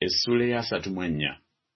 Essula ya 34.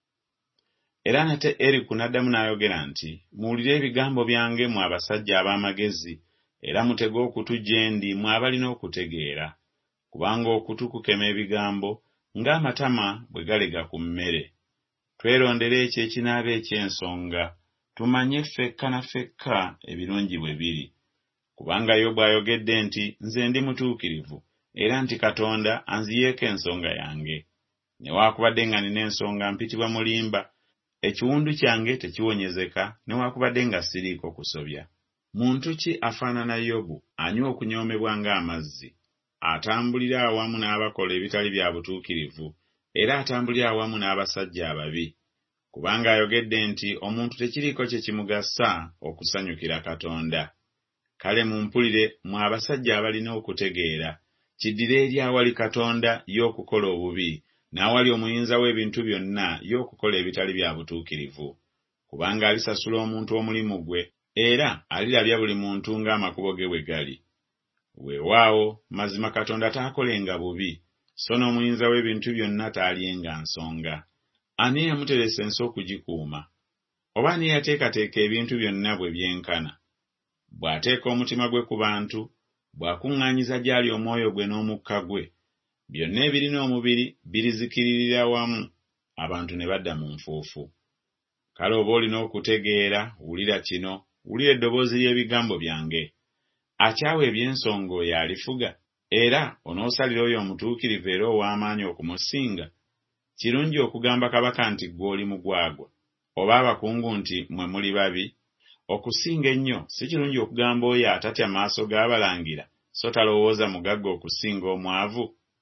Era nate Eriku n'addamu n'ayogera nti, muwulire ebigambo byange mwe abasajja ab'amagezi, era mutege okutu gye ndi mwe abalina okutegeera, kubanga okutu kukema ebigambo ng'amatama bwe galega ku mmere. Twerondere ekyo ekinaaba eky'ensonga, tumanye ffekka na ffekka ebirungi bwe biri. Kubanga Yobu ayogedde nti, nze ndi mutuukirivu, era nti Katonda anziyeeko ensonga yange. Newaakubadde nga nina ensonga mpitibwa mulimba, ekiwundu kyange tekiwonyezeka newaakubadde nga siriiko kusobya. Muntu ki afaanana Yobu anywa okunyoomebwa ng'amazzi, atambulira awamu n'abakola ebitali bya butuukirivu, era atambulira awamu n'abasajja ababi? Kubanga ayogedde nti omuntu tekiriiko kye kimugasa okusanyukira Katonda. Kale mumpulire mwe abasajja abalina okutegeera, kiddire eri awali Katonda y'okukola obubi, n'awali omuyinza w'ebintu byonna y'okukola ebitali bya butuukirivu. Kubanga alisasula omuntu omulimu gwe, era alirabya buli muntu ng'amakubo ge bwe gali. Weewaawo mazima Katonda taakolenga bubi, so n'omuyinza w'ebintu byonna taalyenga nsonga. Ani yamuteresa ensi okugikuuma? Oba ani yateekateeka ebintu byonna bwe byenkana? Bw'ateeka omutima gwe ku bantu, bw'akuŋŋaanyiza gy'ali omwoyo gwe n'omukka gwe, byonna ebirina omubiri birizikiririra wamu, abantu ne badda mu nfuufu. Kale oba olina okutegeera, wulira kino, wulira eddoboozi ly'ebigambo byange. Akyawa eby'ensonga oyo alifuga, era onoosalira oyo omutuukirivu era ow'amaanyi okumusinga? Kirungi okugamba kabaka nti ggwe oli mugwagwa, oba abakungu nti mwe muli babi? Okusinga ennyo si kirungi okugamba oyo atatya maaso g'abalangira, so talowooza mugagga okusinga omwavu?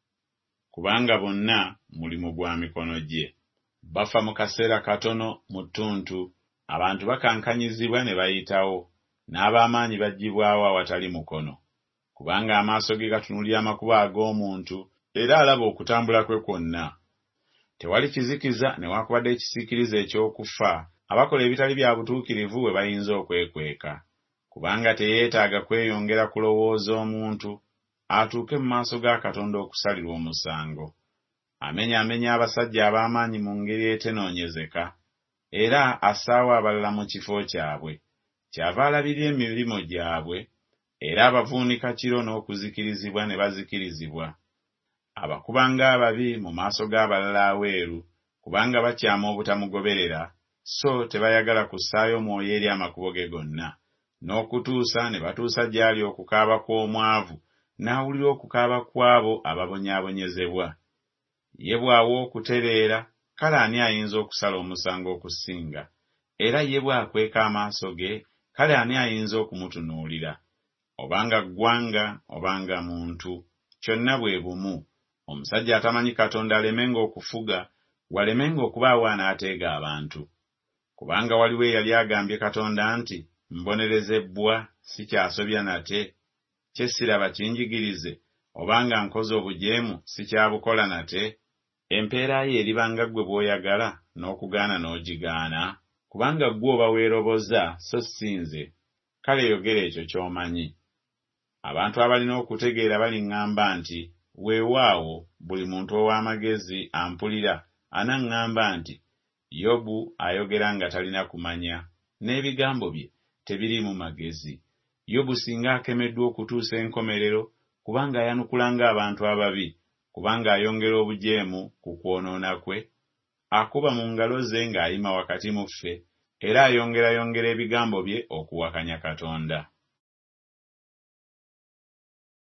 Kubanga bonna mulimu gwa mikono gye. Bafa mu kaseera katono mu ttuntu, abantu bakankanyizibwa ne bayitawo, n'ab'amaanyi baggyibwawo awatali mukono. Kubanga amaaso ge gatunulira amakubo ag'omuntu, era alaba okutambula kwe kwonna. Tewali kizikiza newaakubadde ekisiikirize eky'okufa abakola ebitali bya butuukirivu bwe bayinza okwekweka. Kubanga teyeetaaga kweyongera kulowooza omuntu atuuke mu maaso ga Katonda okusalirwa omusango. Amenyaamenya abasajja ab'amaanyi mu ngeri etenoonyezeka, era assaawo abalala mu kifo kyabwe. Kyava alabirira emirimu gyabwe, era abavuunika kiro n'okuzikirizibwa ne bazikirizibwa. Abakubanga ababi mu maaso g'abalala aweeru, kubanga bakyama obutamugoberera, so tebayagala kussaayo mwoyo eri amakubo ge gonna, n'okutuusa ne batuusa gy'ali okukaaba kw'omwavu, n'awulira okukaaba kw'abo ababonyaabonyezebwa. Ye bw'awa okutereera, kale ani ayinza okusala omusango okusinga? Era ye bw'akweka amaaso ge, kale ani ayinza okumutunuulira? Obanga ggwanga obanga muntu, kyonna bwe bumu. Omusajja atamanyi Katonda alemenga okufuga, walemenga okubaawo anaateega abantu. Kubanga waliwo eyali agambye Katonda nti, mbonerezebbwa, sikyasobya nate, kye siraba kinjigirize, obanga nkoze obujeemu sikyabukola nate. Empeera ye eribanga ggwe bw'oyagala n'okugaana n'ogigaana? Kubanga ggwe oba weeroboza, so si nze. Kale yogera ekyo ky'omanyi. Abantu abalina okutegeera baliŋŋamba nti, weewaawo buli muntu ow'amagezi ampulira anaŋŋamba nti, Yobu ayogera nga talina kumanya, n'ebigambo bye tebiriimu magezi. Yobu singa akemeddwa okutuusa enkomerero, kubanga ayanukulanga abantu ababi, kubanga ayongera obujeemu ku kwonoona kwe, akuba mu ngalo ze ng'ayima wakati mu ffe, era ayongera ebigambo bye okuwakanya Katonda.